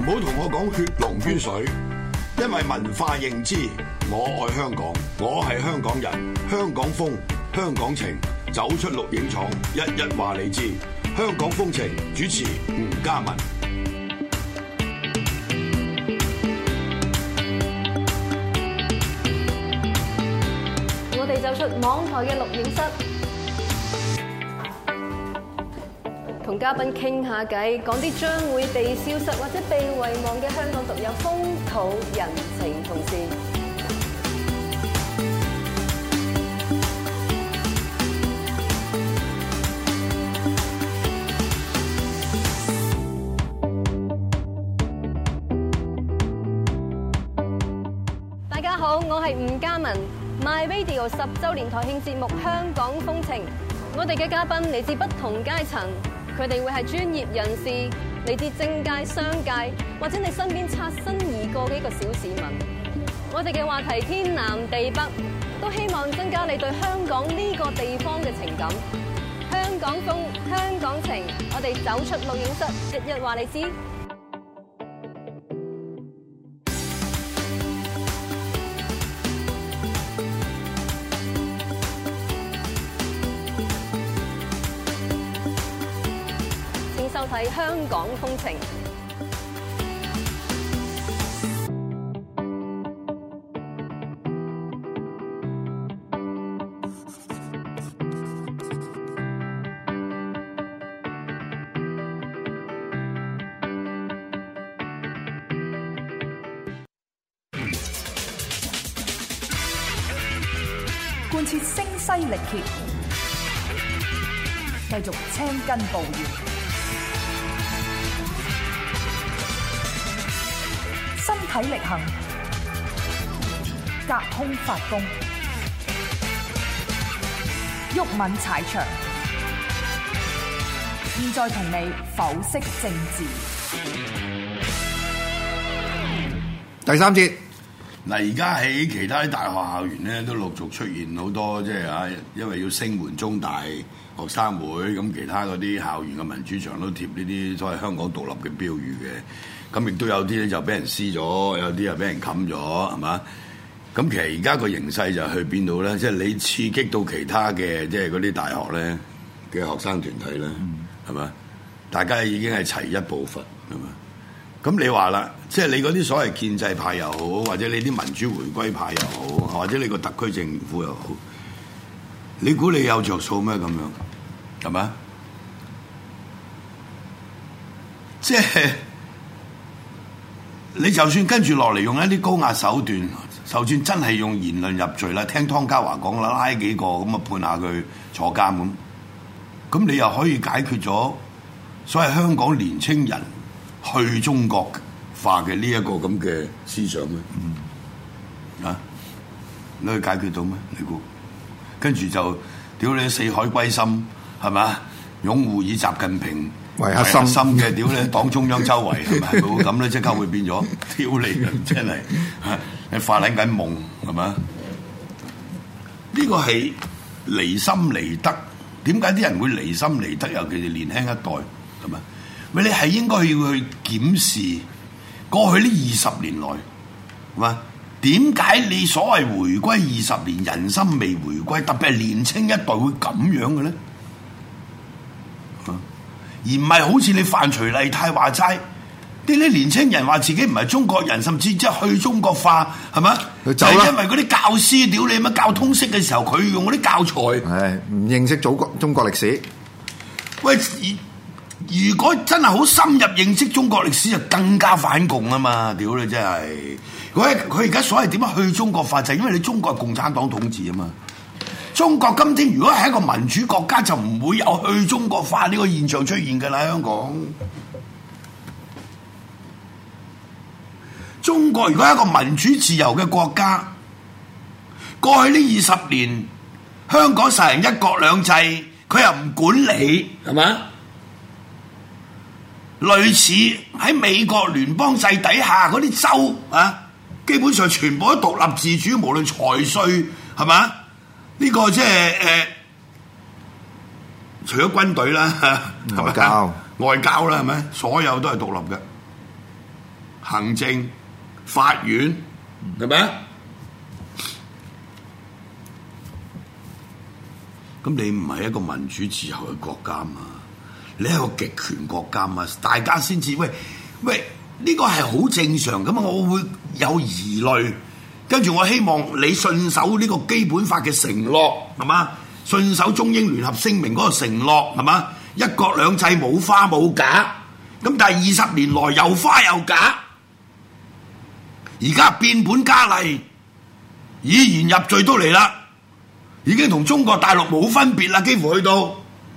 好同我講血濃於水，因為文化認知，我愛香港，我係香港人，香港風，香港情，走出錄影廠，一一話你知。香港風情主持吳嘉文。 我哋走出網台嘅錄影室，同嘉賓傾下偈，講啲將會被消失或者被遺忘嘅香港獨有風土人情同事。大家好，我係吳嘉文。My Radio 10週年台慶節目《香港風情》，我哋嘅嘉賓嚟自不同階層，佢哋會係專業人士，嚟自政界、商界，或者你身邊擦身而過嘅一個小市民。我哋嘅話題天南地北，都希望增加你對香港呢個地方嘅情感。香港風，香港情，我哋走出錄影室，日日話你知。收睇香港風情。 貫徹聲嘶力竭，繼續青筋暴現，身體力行，隔空發功，毓民踩場。現在同你剖析政治。 第三節。 嗱，而家喺其他啲大學校園咧，都陸續出現好多即係啊，因為要聲援中大學生會，咁其他嗰啲校園嘅民主牆都貼呢啲所謂香港獨立嘅標語嘅。咁亦都有啲咧就俾人撕咗，有啲又俾人冚咗，係嘛？咁其實而家個形勢就去邊度咧？即係你刺激到其他嘅即係嗰啲大學咧嘅學生團體咧，係嘛？大家已經係齊一步伐，係嘛？咁你話啦，即係你嗰啲所謂建制派又好，或者你啲民主回歸派又好，或者你個特區政府又好，你估你有着數咩？咁樣係咪？即係你就算跟住落嚟用一啲高壓手段，就算真係用言論入罪啦，聽湯家驊講啦，拉幾個咁啊判下佢坐監咁你又可以解決咗所謂香港年青人去中國化嘅呢一個咁嘅思想咩？你可以解決到咩？你估？跟住就屌你四海歸心係咪？擁護以習近平為核心嘅屌你黨中央周圍係咪？會咁咧即刻會變咗屌你嘅真係你發緊夢係咪？呢個係離心離德。點解啲人會離心離德？尤其是年輕一代係咪？喂，你係應該要去檢視過去呢20年來，係嘛？點解你所謂回歸20年，人心未回歸，特別係年青一代會咁樣嘅咧？而唔係好似你范徐麗泰話齋，啲年青人話自己唔係中國人，甚至即係去中國化，係咪？就係因為嗰啲教師屌你乜教通識嘅時候，佢用嗰啲教材， 唔認識中國歷史。 喂！如果真係好深入認識中國歷史，就更加反共啊嘛！屌你真係，佢而家所謂點樣去中國化，就係因為你中國係共產黨統治啊嘛。中國今天如果係一個民主國家，就唔會有去中國化呢個現象出現㗎啦。香港，中國如果係一個民主自由嘅國家，過去呢20年，香港實行一國兩制，佢又唔管理，係嘛？類似喺美國聯邦制底下嗰啲州啊，基本上全部都獨立自主，無論財稅係嘛？呢個即係除咗軍隊啦，外交啦係咪？所有都係獨立嘅。 行政、法院，係咪啊？咁你唔係一個民主自由嘅國家嘛？你係一個極權國家嘛？大家先至喂，呢個係好正常咁啊！我會有疑慮，跟住我希望你信守呢個基本法嘅承諾，係嘛？信守中英聯合聲明嗰個承諾，係嘛？一國兩制冇花冇假，咁但係20年來又花又假，而家變本加厲，以言入罪都嚟啦，已經同中國大陸冇分別啦，幾乎去到。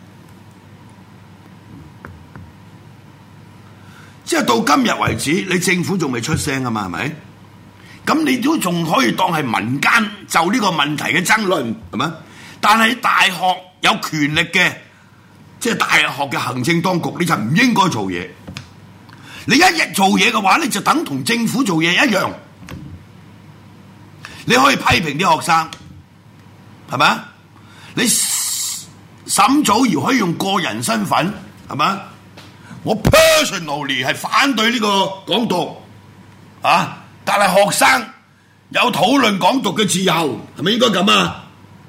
即係到今日為止，你政府仲未出聲啊嘛，係咪？咁你都仲可以當係民間就呢個問題嘅爭論，係咪？但係大學有權力嘅，即係大學嘅行政當局，你就唔應該做嘢。你一日做嘢嘅話，你就等同政府做嘢一樣。你可以批評啲學生，係咪？你沈祖堯可以用個人身份，係咪？我 personally 係反對呢個港獨啊，但係學生有討論港獨嘅自由，係咪應該咁啊？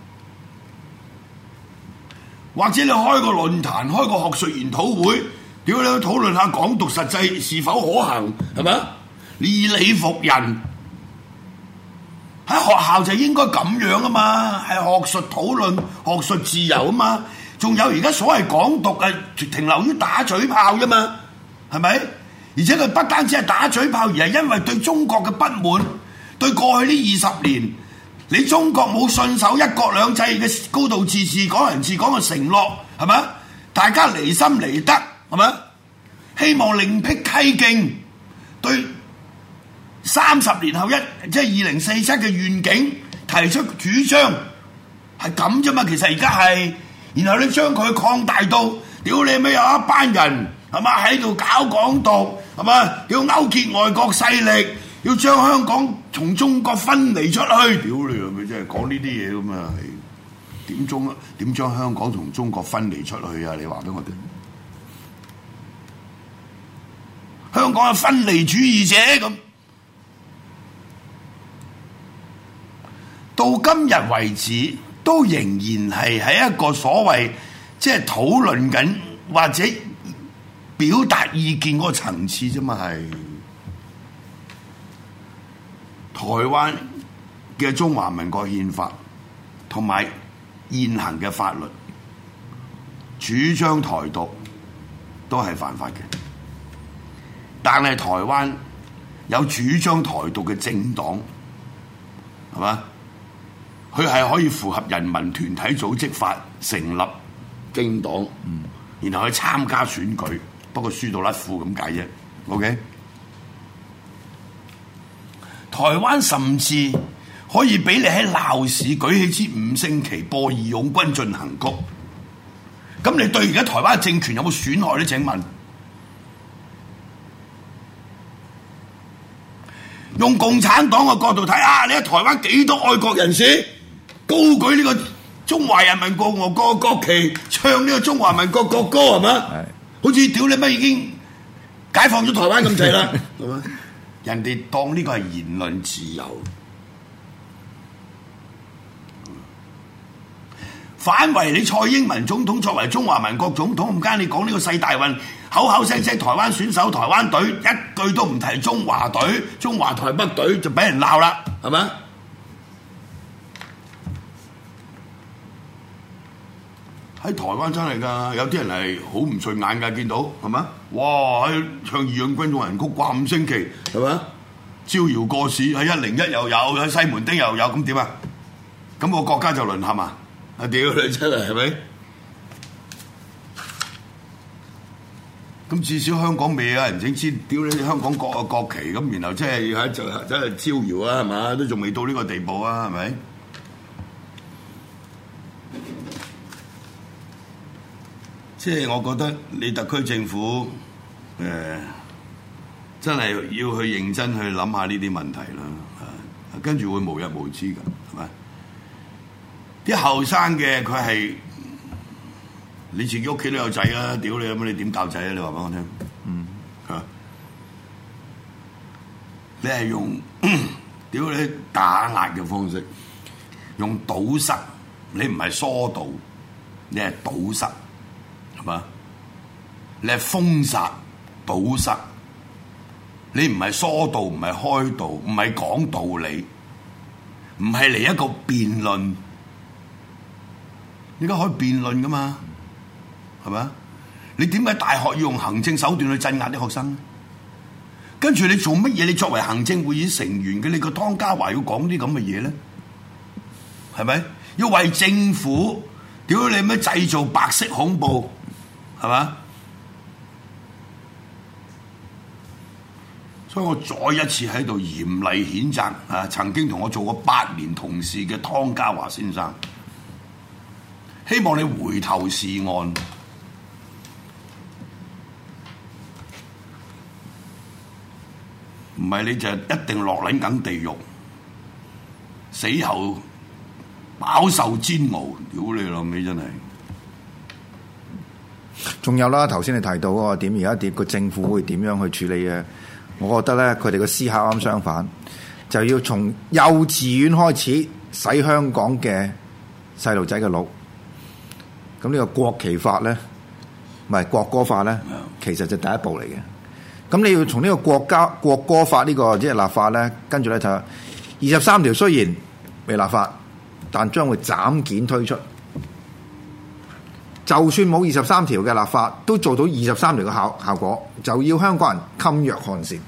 或者你開個論壇，開個學術研討會，屌你去討論下港獨實際是否可行，係咪？以理服人，喺學校就應該咁樣啊嘛，係學術討論、學術自由啊嘛。仲有而家所謂港獨係停留於打嘴炮啫嘛，係咪？而且佢不單止係打嘴炮，而係因為對中國嘅不滿，對過去呢20年，你中國冇信守一國兩制嘅高度自治、港人治港嘅承諾，係咪？大家離心離德，係咪？希望另闢蹊徑，對30年後即係2047嘅願景提出主張，係咁啫嘛。其實而家係。然後你將佢擴大到，屌你咩有一班人係嘛喺度搞港獨，係嘛要勾結外國勢力，要將香港從中國分離出去，屌你係咪真係講呢啲嘢咁啊？點將香港從中國分離出去啊？你話俾我聽，香港係分離主義者咁，到今日為止。都仍然係喺一個所謂即係討論緊或者表達意見嗰個層次啫嘛，係台灣嘅中華民國憲法同埋現行嘅法律主張台獨都係犯法嘅，但係台灣有主張台獨嘅政黨，係嘛？佢係可以符合人民團體組織法成立政黨，然後去參加選舉，不過輸到甩褲咁解啫。OK， 台灣甚至可以俾你喺鬧市舉起支5星旗播義勇軍進行曲，咁你對而家台灣政權有冇損害咧？請問，用共產黨嘅角度睇啊，你喺台灣幾多愛國人士？高舉呢個中華人民共和國國旗，唱呢個中華民國國歌係嘛？好似屌你乜已經解放咗台灣咁滯啦，係嘛？人哋當呢個係言論自由，反為你蔡英文總統作為中華民國總統，唔間你講呢個世大運，口口聲聲台灣選手、台灣隊，一句都唔提中華隊、中華台北隊，就俾人鬧啦，係咪？喺台灣真係㗎，有啲人係好唔順眼㗎，見到係咪？哇！喺唱義勇軍進行曲掛5星旗，係咪？招搖過市喺101又有，喺西門町又有，咁點啊？咁個國家就淪陷啊！啊屌你真係係咪？咁至少香港未有人整支屌你香港國嘅國旗咁，然後即係喺就真係招搖啊，係嘛？都仲未到呢個地步啊，係咪？即係我覺得你特區政府真係要去認真去諗下呢啲問題啦，跟住會無日無之㗎，係咪？啲後生嘅佢係你自己屋企都有仔啊，屌你咁你點教仔啊？你話俾我聽， 你係用屌你打壓嘅方式，用堵塞，你唔係疏導，你係堵塞，係嘛？你係封殺、堵塞，你唔係疏導，唔係開導，唔係講道理，唔係嚟一個辯論。而家可以辯論噶嘛？係咪啊？你點解大學要用行政手段去鎮壓啲學生？跟住你做乜嘢？你作為行政會議成員嘅，你個湯家驊要講啲咁嘅嘢咧？係咪？要為政府屌你咩製造白色恐怖？係嘛？所以我再一次喺度嚴厲譴責啊！曾經同我做過8年同事嘅湯家驊先生，希望你回頭是岸。唔係你就一定落撚緊地獄，死後飽受煎熬，屌你老味真係！ 仲有啦，頭先你提到嗰個點，而家個政府會點樣去處理嘅？我覺得咧，佢哋嘅思考啱相反，就要從幼稚園開始洗香港嘅細路仔嘅腦。咁呢個國旗法咧，唔係國歌法咧，其實就第一步嚟嘅。咁你要從呢個國歌法呢個即係立法咧，跟住咧就23條雖然未立法，但將會斬件推出。就算冇23條嘅立法，都做到23條嘅效果，就要香港人噤若寒蟬。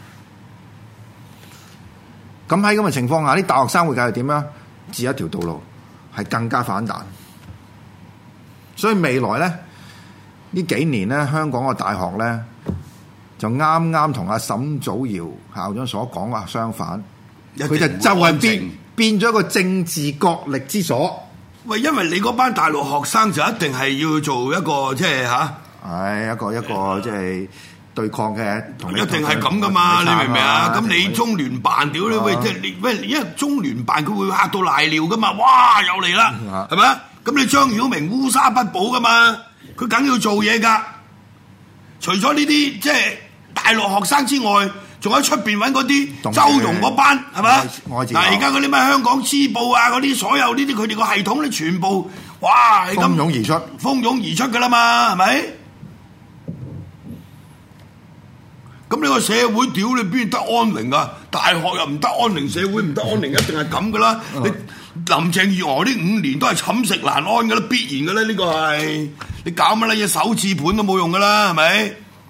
咁喺咁嘅情況下，啲大學生會繼續點樣？指一條道路係更加反彈。所以未來咧呢幾年咧，香港嘅大學咧就啱啱同阿沈祖堯校長所講嘅相反，佢就係變咗一個政治角力之所。 喂，因為你嗰班大陸學生就一定係要做一個即係係一個即係對抗嘅， 一定係咁噶嘛？你明唔明啊？咁你中聯辦屌你喂，即係你喂，因為中聯辦佢會嚇到賴尿噶嘛？哇，又嚟啦，係咪啊？咁你張曉明烏紗不保噶嘛？佢梗要做嘢噶。除咗呢啲即係大陸學生之外，仲喺出邊揾嗰啲周融嗰班係咪？嗱，而家嗰啲咩香港支報啊，嗰啲所有呢啲佢哋個系統咧，全部哇係咁蜂擁而出㗎啦嘛，係咪？咁呢個社會屌你邊得安寧啊？大學又唔得安寧，社會唔得安寧，一定係咁㗎啦。你林鄭月娥呢5年都係寢食難安㗎啦，必然㗎啦，呢個係你搞乜撚嘢手指盤都冇用㗎啦，係咪？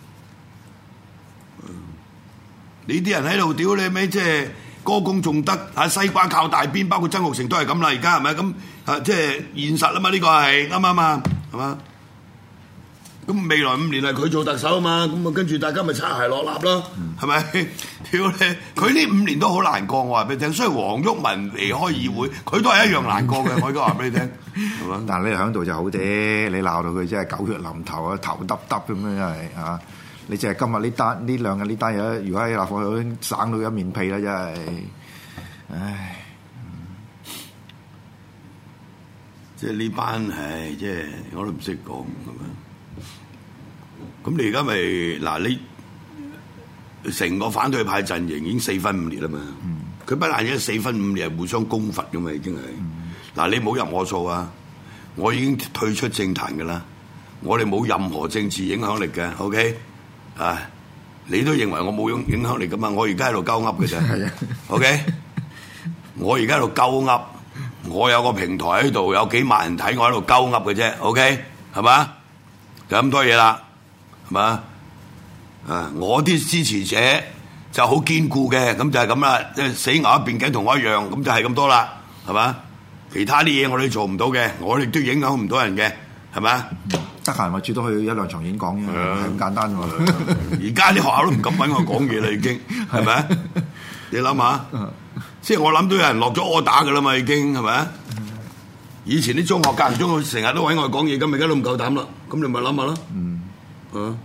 你啲人喺度屌你咩？即係歌功頌德啊！西瓜靠大邊，包括曾鈺成都係咁啦。而家係咪咁啊？即係現實啊嘛！呢個係啱唔啱啊？係嘛？咁未來5年係佢做特首啊嘛，咁啊跟住大家咪擦鞋落蠟咯，係咪？屌你！佢呢5年都好難過，我話俾你聽。所以黃毓民離開議會，佢都係一樣難過嘅。我而家話俾你聽，係嘛？但係你喺度就好啲，你鬧到佢真係狗血淋頭啊，頭耷耷咁樣真係啊！你淨係今日呢兩日呢單嘢，如果喺立法會省到一面屁啦，真係，唉！即係呢班，即係我都唔識講咁樣。咁你而家咪嗱，你成個反對派陣營已經4分5裂啦嘛。佢不但止4分5裂係互相攻伐噶嘛，已經係。嗱，你冇入我數啊！我已經退出政壇噶啦，我哋冇任何政治影響力嘅 ，OK？你都認為我冇影響力噶嘛？我而家喺度鳩噏嘅啫，OK？我而家喺度鳩噏，我有個平台喺度，有幾萬人睇我喺度鳩噏嘅啫，OK？係嘛？就咁多嘢啦，係嘛？我啲支持者就好堅固嘅，咁就係咁啦，即係死牛一邊頸同我一樣，咁就係咁多啦，係嘛？其他啲嘢我哋做唔到嘅，我哋都影響唔到人嘅，係嘛？得閒咪最多去1-2場演講啫，係咁簡單喎。而家啲學校都唔敢揾我講嘢啦，已經係咪啊？你諗下，即係我諗到有人落咗order㗎啦嘛，已經係咪啊？以前啲中學間唔中成日都揾我講嘢，咁而家都唔夠膽啦。咁你咪諗下咯。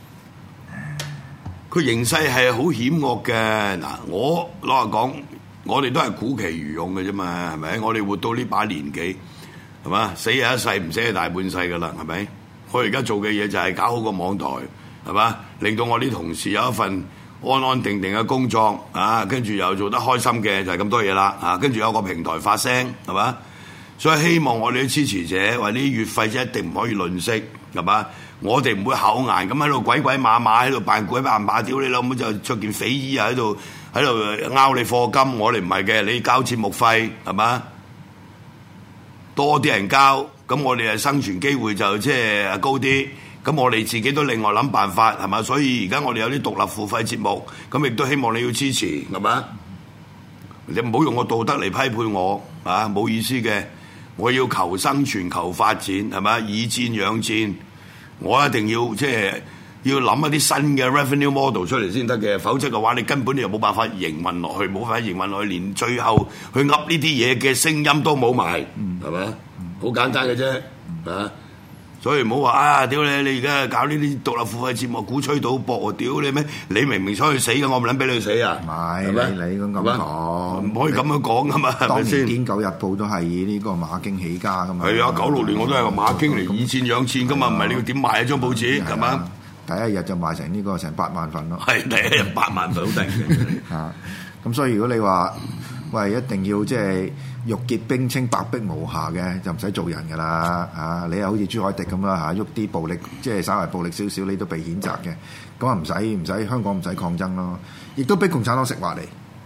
佢形勢係好險惡嘅。嗱，我老實講，我哋都係苦其如勇嘅啫嘛，係咪？我哋活到呢把年紀，係嘛？死係一世，唔死係大半世㗎啦，係咪？我而家做嘅嘢就係搞好個網台，係嘛？令到我啲同事有一份安安定定嘅工作啊，跟住又做得開心嘅就係咁多嘢啦啊，跟住有個平台發聲係嘛，所以希望我哋啲支持者或者啲月費者一定唔可以吝嗇係嘛，我哋唔會厚顏咁喺度鬼鬼馬馬喺度扮鬼扮馬，屌你老母就着件匪衣啊喺度拗你課金，我哋唔係嘅，你交節目費係嘛，多啲人交，咁我哋嘅生存機會就即係高啲。咁我哋自己都另外諗辦法係嘛，所以而家我哋有啲獨立付費節目，咁亦都希望你要支持係嘛，你唔好用個道德嚟批判我啊，冇意思嘅。我要求生存、求發展係嘛，以戰養戰，我一定要即係要諗一啲新嘅 revenue model 出嚟先得嘅，否則嘅話你根本又冇辦法營運落去，冇辦法營運落去，連最後去噏呢啲嘢嘅聲音都冇埋，係嘛？好簡單嘅啫，啊！所以唔好話啊！屌你！你而家搞呢啲獨立付費節目，鼓吹賭博喎！屌你咩？你明明想去死嘅，我唔撚俾你去死啊！ 唔係你咁講， 唔可以咁樣講噶嘛？係咪先？ 當年《癲狗日報》都係以呢個馬經起家噶嘛。 係啊，96年我都係馬經嚟以戰養戰噶嘛，唔係你要點賣一張報紙係嘛？ 第一日就賣成呢個成8萬份咯。 係第一日8萬份好定嘅。 啊，咁所以如果你話喂一定要即係玉潔冰清白璧無瑕嘅，就唔使做人噶啦嚇！你又好似朱凱廸咁啦嚇，喐啲暴力即係稍為暴力少少，你都被譴責嘅，咁啊唔使香港唔使抗爭咯，亦都俾共產黨食話嚟。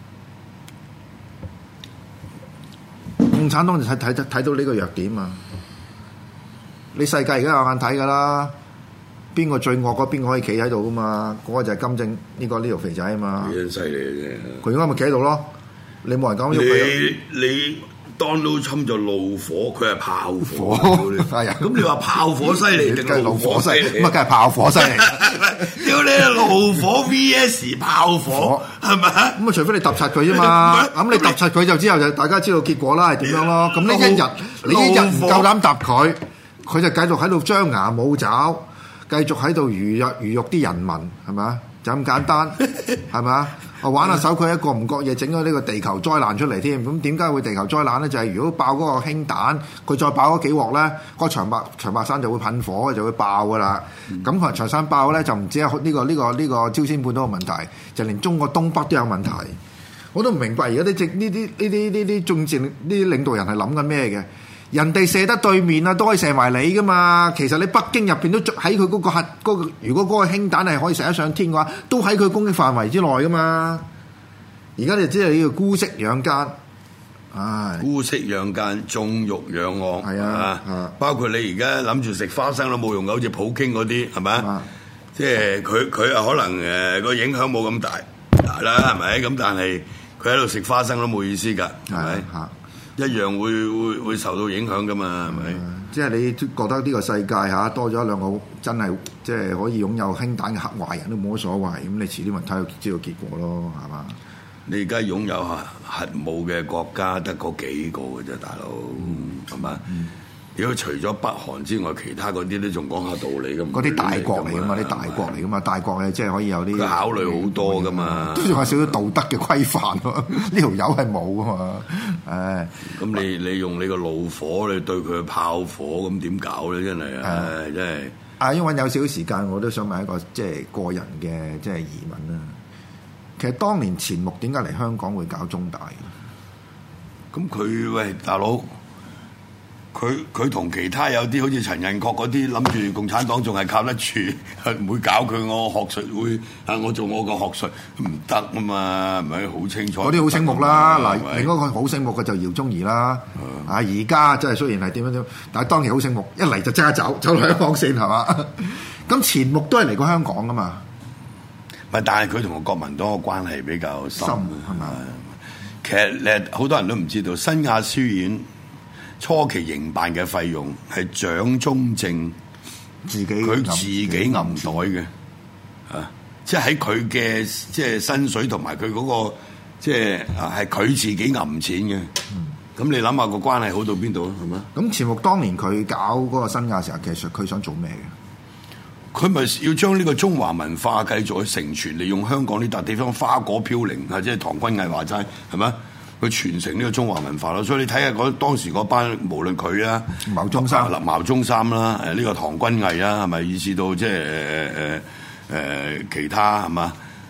共產黨就睇到呢個弱點啊！你世界而家有眼睇噶啦，邊個最惡嗰邊個可以企喺度噶嘛？嗰個就係金正呢條肥仔啊嘛！ 幾犀利嘅啫！ 佢而家咪企喺度咯，你冇人敢喐佢。 你 Donald Trump 就怒火，佢係炮火。 係啊， 咁你話炮火犀利定係怒火犀利？ 咁啊，梗係炮火犀利。 屌你怒火 VS 炮火係咪？ 咁啊，除非你揼柒佢啫嘛。咁你揼柒佢就之後就大家知道結果啦，係點樣咯？咁你一日唔夠膽揼佢，佢就繼續喺度張牙舞爪，繼續喺度魚肉啲人民係咪啊？就咁簡單係咪啊？我玩下手，佢一個唔覺嘢整咗呢個地球災難出嚟添。咁點解會地球災難咧？就係如果爆嗰個氫彈，佢再爆嗰幾鑊咧，個長白山就會噴火，就會爆噶啦。咁可能長山爆咧，就唔止係呢個朝鮮半島嘅問題，就連中國東北都有問題。我都唔明白而家呢啲政治呢啲領導人係諗緊咩嘅？人哋射得對面啊，都可以射埋你噶嘛。其實你北京入邊都喺佢嗰個如果嗰個氫彈係可以射得上天嘅話，都喺佢攻擊範圍之內噶嘛。而家你只係要姑息養奸， 姑息養奸，縱欲養惡，係啊，包括你而家諗住食花生都冇用嘅，好似普京嗰啲係咪啊？即係佢啊，可能個影響冇咁大啦，係咪？咁但係佢喺度食花生都冇意思㗎，係咪？一樣會受到影響噶嘛，係咪？ 即係你覺得呢個世界多咗兩個真係即係可以擁有氫彈嘅黑壞人都冇乜所謂，咁你遲啲咪睇到知道結果咯，係嘛？ 你而家擁有核武嘅國家得嗰幾個嘅啫，大佬係嘛？如果除咗北韓之外，其他嗰啲都仲講下道理咁。 嗰啲大國嚟噶嘛，啲大國嚟噶嘛，大國咧即係可以有啲。 佢考慮好多噶嘛， 都仲有少少道德嘅規範喎。呢條友係冇噶嘛，唉。 咁你用你個怒火，你對佢嘅炮火，咁點搞咧？真係唉，真係。 因為有少少時間，我都想問一個即係個人嘅即係疑問啦。其實當年錢穆點解嚟香港會搞中大嘅？ 咁佢喂大佬。佢同其他有啲好似陳寅恪嗰啲諗住共產黨仲係靠得住，唔會搞佢，我學術會我做我個學術唔得啊嘛，係咪好清楚？ 嗰啲好醒目啦，嗱，另一個好醒目嘅就姚宗儀啦，而家真係雖然係點樣，但係當年好醒目，一嚟就即刻走去香港先係嘛？咁錢穆都係嚟過香港噶嘛？ 咪但係佢同個國民黨嘅關係比較深係嘛？其實好多人都唔知道新亞書院初期營辦嘅費用係蔣中正佢自己揞袋嘅，即係喺佢嘅即係薪水同埋佢嗰個即係係佢自己揞錢嘅。咁你諗下個關係好到邊度啊？係嘛？ 咁錢穆當年佢搞嗰個新亞時候，其實佢想做咩嘅？ 佢咪要將呢個中華文化繼續去承傳，利用香港呢笪地方花果飄零啊！即係唐君毅話齋係咪？去傳承呢個中華文化咯，所以你睇下當時嗰班，無論佢啊， 牟宗三啦，呢個唐君毅啊，係咪以至到即係其他係嘛？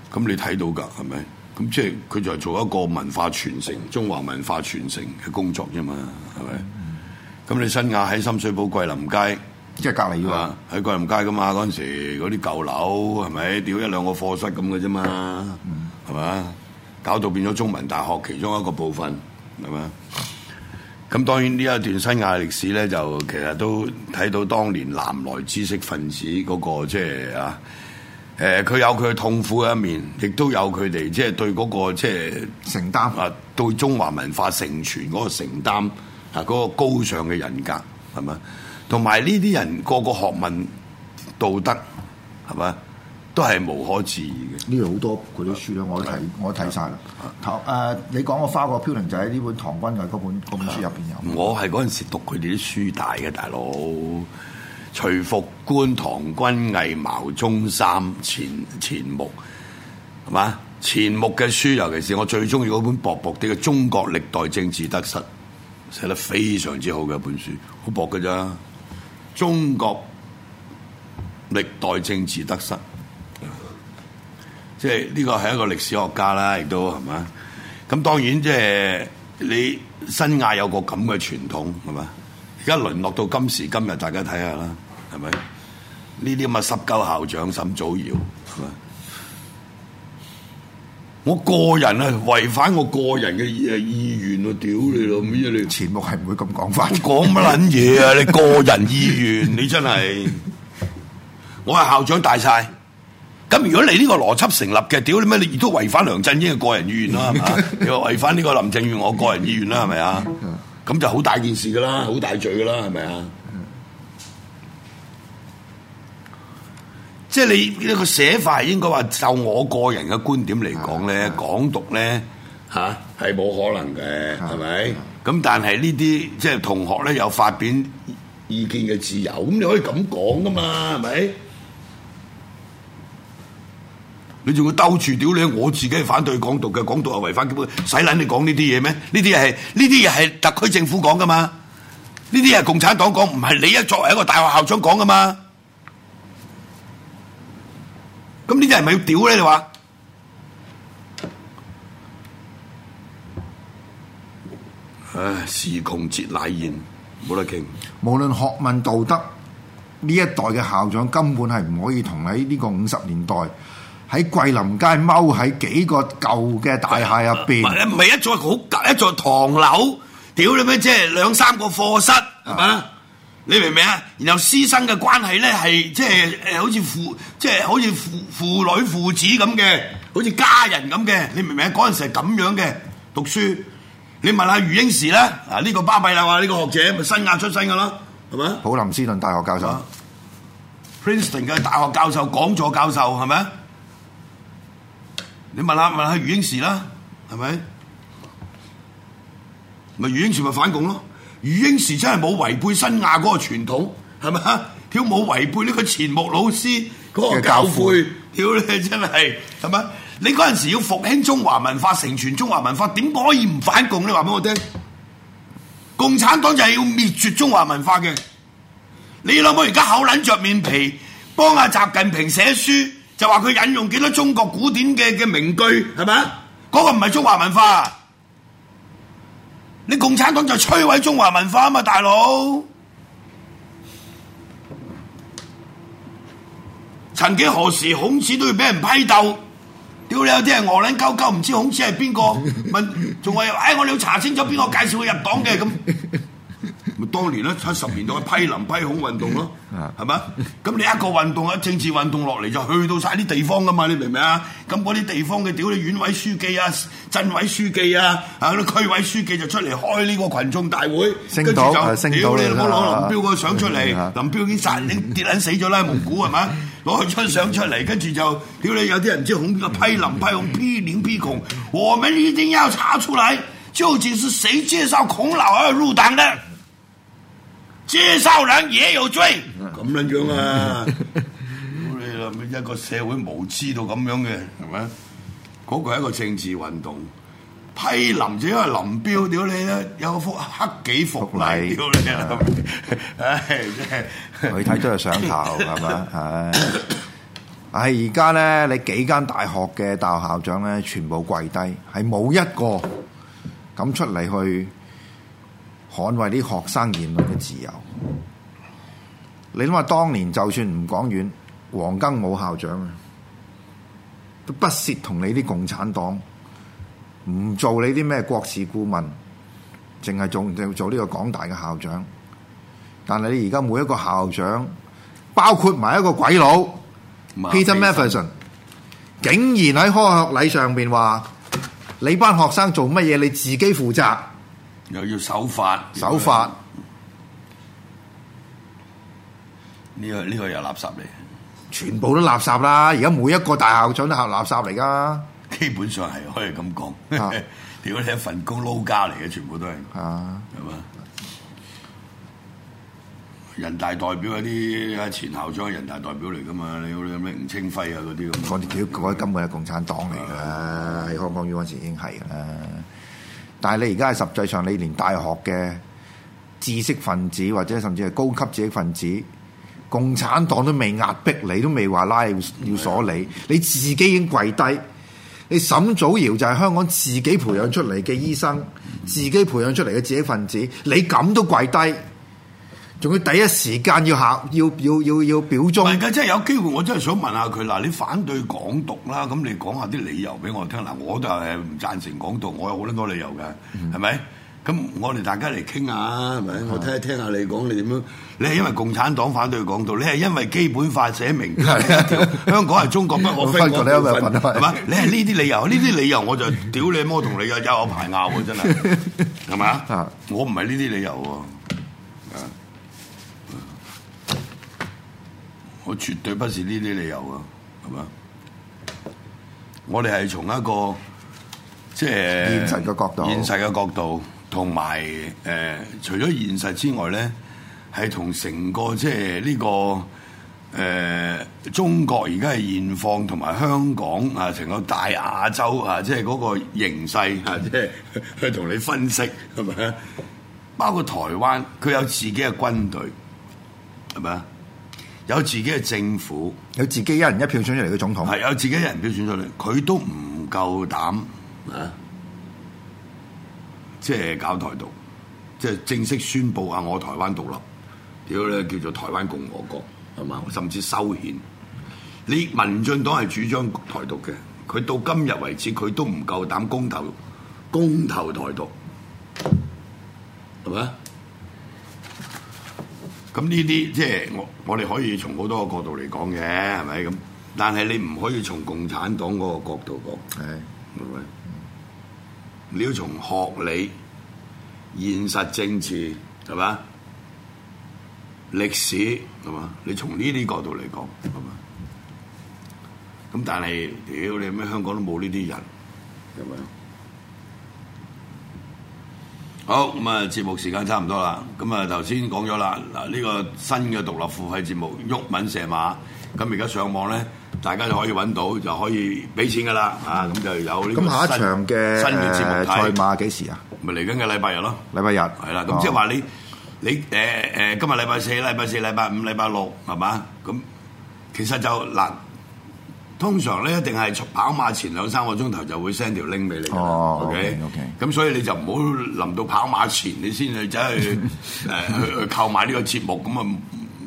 咁你睇到㗎係咪？咁即係佢就係做一個文化傳承、中華文化傳承嘅工作啫嘛，係咪？咁你新亞喺深水埗桂林街， 即係隔離㗎嘛， 喺桂林街㗎嘛，嗰陣時嗰啲舊樓係咪屌一兩個課室咁嘅啫嘛，係咪？搞到變咗中文大學其中一個部分係咪？咁當然呢一段新亞歷史咧，就其實都睇到當年南來知識分子嗰個即係啊，佢有佢痛苦嘅一面，亦都有佢哋即係對嗰個即係承擔啊，對中華文化承傳嗰個承擔啊，嗰個高尚嘅人格係咪？同埋呢啲人個個學問道德係咪？都係無可置疑嘅。 呢度好多嗰啲書咧，我睇晒啦。你講個花果飄零就喺呢本唐君毅嗰本書入邊有。 我係嗰陣時讀佢哋啲書大嘅大佬，徐復觀、唐君毅、牟宗三、錢穆係嘛？錢穆嘅書，尤其是我最中意嗰本薄薄啲嘅《中國歷代政治得失》，寫得非常之好嘅一本書，好薄嘅咋？中國歷代政治得失。即係呢個係一個歷史學家啦，亦都係嘛？咁當然即係你新亞有個咁嘅傳統係嘛？而家淪落到今時今日，大家睇下啦，係咪？呢啲咁嘅濕鳩校長沈祖堯係嘛？我個人啊違反我個人嘅意願喎，屌你老味你！ 錢穆係唔會咁講法。 講乜撚嘢啊？你個人意願，你真係我係校長大晒。咁如果你呢個邏輯成立嘅，屌你咩？你亦都違反梁振英嘅個人意願啦，係嘛？你話違反呢個林鄭月娥個人意願啦，係咪啊？咁就好大件事噶啦，好大罪噶啦，係咪啊？即係你呢個寫法係應該話，就我個人嘅觀點嚟講咧，港獨咧嚇係冇可能嘅，係咪？咁但係呢啲即係同學咧有發表意見嘅自由，咁你可以咁講噶嘛，係咪？你仲要兜住屌你！我自己係反對港獨嘅，港獨係違反基本，使撚你講呢啲嘢咩？呢啲嘢係特區政府講噶嘛？呢啲嘢係共產黨講，唔係你作為一個大學校長講噶嘛？咁呢啲係咪要屌咧？你話？唉，時窮節乃現，冇得傾。 無論學問道德，呢一代嘅校長根本係唔可以同喺呢個50年代。喺桂林街踎喺幾個舊嘅大廈入邊， 唔係一座唐樓，屌你咩？即係兩三個課室，係嘛？你明唔明啊？然後師生嘅關係咧係即係好似父女父子咁嘅，好似家人咁嘅，你明唔明啊？嗰陣時係咁樣嘅讀書。你問下余英時啦，呢個巴閉啦話呢個學者咪新亞出身㗎啦，係咪？ 普林斯頓大學教授 ，Princeton 嘅大學教授、講座教授係咪？你問下余英時啦，係咪？咪余英時咪反共咯？余英時真係冇違背新亞嗰個傳統，係咪啊？屌冇違背呢個錢穆老師嗰個教誨，屌你真係係咪？你嗰陣時要復興中華文化、承傳中華文化，點可以唔反共？你話俾我聽，共產黨就係要滅絕中華文化嘅。你諗我而家厚撚着面皮幫阿習近平寫書？就話佢引用幾多中國古典嘅名句係咪啊？嗰個唔係中華文化，你共產黨就摧毀中華文化啊嘛，大佬！曾幾何時孔子都要俾人批鬥，屌你有啲係鵝撚鳩鳩，唔知孔子係邊個？問仲話我哋要查清楚邊個介紹佢入黨嘅咁。咪當年咧70年代嘅批林批孔運動咯，係嘛？咁你一個運動啊，政治運動落嚟就去到晒啲地方噶嘛，你明唔明啊？咁嗰啲地方嘅屌你縣委書記啊、鎮委書記啊、嗰啲區委書記就出嚟開呢個群眾大會，跟住就屌你攞林彪個相出嚟，林彪已經跌撚死咗啦，蒙古係嘛？攞佢張相出嚟，跟住就屌你有啲人唔知孔邊個批林批孔批林批孔，我們一定要查出來，究竟是誰介紹孔老二入黨的？介紹人也有罪，咁樣樣啊！你諗一個社會無知到咁樣嘅，係咪？嗰個係一個政治運動，批林就因為林彪屌你咧，有幅黑幾幅例屌你啊！唉，真係佢睇都係上頭係嘛？唉， 而家咧，你幾間大學嘅大學校長咧，全部跪低，係冇一個咁出嚟去捍衛啲學生言論嘅自由。你諗下，當年就算唔講遠，黃庚武校長啊，都不屑同你啲共產黨唔做你啲咩國事顧問，淨係做呢個港大嘅校長。但係你而家每一個校長，包括埋一個鬼佬 Peter Matthiessen， 竟然喺開學禮上邊話：你班學生做乜嘢，你自己負責， 又要守法， 守法。 呢個又垃圾嚟， 全部都垃圾啦！而家每一個大校長都係垃圾嚟噶， 基本上係可以咁講。如果你一份工撈家嚟嘅，全部都係，係嘛？人大代表嗰啲前校長係人大代表嚟噶嘛？你有咩吳清輝啊嗰啲咁？ 嗰啲根本係共產黨嚟㗎，喺香港嗰陣時已經係㗎啦。但係你而家係實際上，你連大學嘅知識分子或者甚至係高級知識分子，共產黨都未壓迫你，都未話拉要鎖你，你自己已經跪低。你沈祖堯就係香港自己培養出嚟嘅醫生，自己培養出嚟嘅知識分子，你咁都跪低，仲要第一時間要表忠。 唔係㗎，真係有機會，我真係想問下佢嗱，你反對港獨啦，咁你講下啲理由俾我聽嗱，我就係唔贊成港獨，我有好多理由㗎，係咪？咁我哋大家嚟傾下，係咪？我聽下你講你點樣？你係因為共產黨反對港獨，你係因為基本法寫明香港係中國不可分割嘅部分，係嘛？你係呢啲理由，呢啲理由我就屌你魔同你嘅有排拗喎，真係係咪啊？我唔係呢啲理由喎，我絕對不是呢啲理由啊，係嘛？我哋係從一個即係現實嘅角度。 同埋除咗現實之外咧，係同成個即係呢個中國而家嘅現況同埋香港啊，成個大亞洲啊，即係嗰個形勢啊，即係去同你分析係咪啊？包括台灣，佢有自己嘅軍隊係咪啊？有自己嘅政府， 有自己一人一票選出嚟嘅總統， 係有自己一人票選出嚟，佢都唔夠膽啊！即係搞台獨，即係正式宣佈啊！我台灣獨立，屌咧叫做台灣共和國，係嘛？甚至修憲。你民進黨係主張台獨嘅，佢到今日為止佢都唔夠膽公投台獨，係咪？咁呢啲即係我哋可以從好多個角度嚟講嘅，係咪咁？但係你唔可以從共產黨嗰個角度講，係咪？你要從學理、現實政治係嘛、歷史係嘛？你從呢啲角度嚟講係嘛？咁但係屌你咩香港都冇呢啲人係咪？好咁啊！節目時間差唔多啦。咁啊頭先講咗啦，嗱呢個新嘅獨立付費節目《毓民射馬》，咁而家上網咧，大家就可以揾到，就可以俾錢噶啦。啊咁就有呢個咁下一場嘅新嘅節目賽馬幾時啊？ 咪嚟緊嘅禮拜日咯。 禮拜日係啦。咁即係話你今日禮拜四、禮拜五、禮拜六係嘛？咁其實就嗱。通常咧一定係跑馬前2-3個鐘頭就會 send 條 link 俾你㗎啦。OK，咁所以你就唔好臨到跑馬前你先去走去去購買呢個節目，咁啊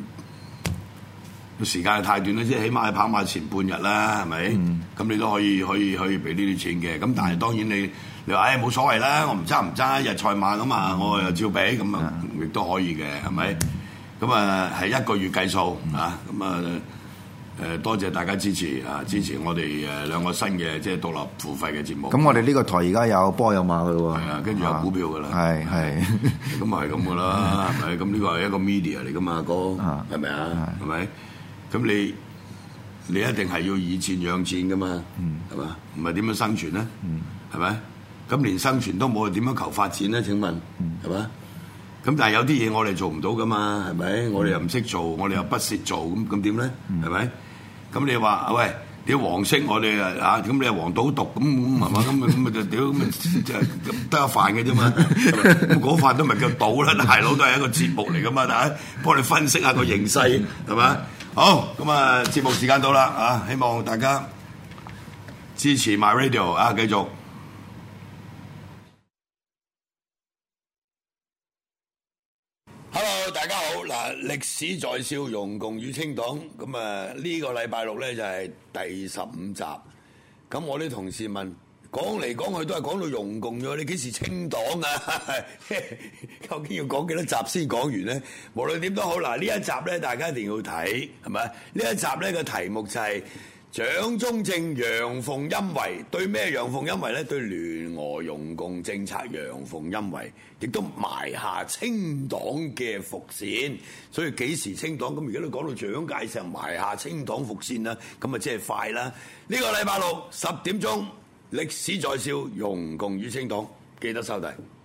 時間太短啦，即係起碼係跑馬前半日啦，係咪？咁你都可以俾呢啲錢嘅。咁但係當然你話冇所謂啦，我唔揸一日賽馬咁啊，我又照俾，咁啊亦都可以嘅，係咪？咁啊係1個月計數啊，咁啊。多謝大家支持啊！支持我哋兩個新嘅即係獨立付費嘅節目。 咁我哋呢個台而家有波有馬噶咯喎， 係啊，跟住有股票噶啦， 係咁係咁噶啦，係咪？咁呢個係一個 media 嚟噶嘛，哥，係咪啊？係咪？咁你一定係要以戰養戰噶嘛，係嘛？唔係點樣生存咧？係咪？咁連生存都冇，點樣求發展咧？請問係嘛？咁但係有啲嘢我哋做唔到噶嘛，係咪？我哋又唔識做，我哋又不屑做，咁點咧？係咪？咁你話喂，屌黃色我哋啊，咁你係黃賭毒咁係嘛？咁就屌咁就得一飯嘅啫嘛。咁嗰飯都唔係叫賭啦，大佬都係一個節目嚟噶嘛，大家幫你分析下個形勢係嘛？ 好，咁啊，節目時間到啦啊！希望大家支持 My Radio 啊，繼續。Hello， 大家好！嗱，歷史在笑，容共與清黨。咁啊，呢個禮拜六咧就係第15集。咁我啲同事問，講嚟講去都係講到容共咗，你幾時清黨啊？究竟要講幾多集先講完咧？無論點都好，嗱，呢一集咧大家一定要睇，係咪？呢一集咧個題目就係蔣中正陽奉陰違，對咩陽奉陰違咧？對聯俄容共政策陽奉陰違，亦都埋下清黨嘅伏線。所以幾時清黨？咁而家都講到蔣介石埋下清黨伏線啦，咁啊即係快啦！呢個禮拜六10點鐘，歷史在笑，容共與清黨，記得收睇。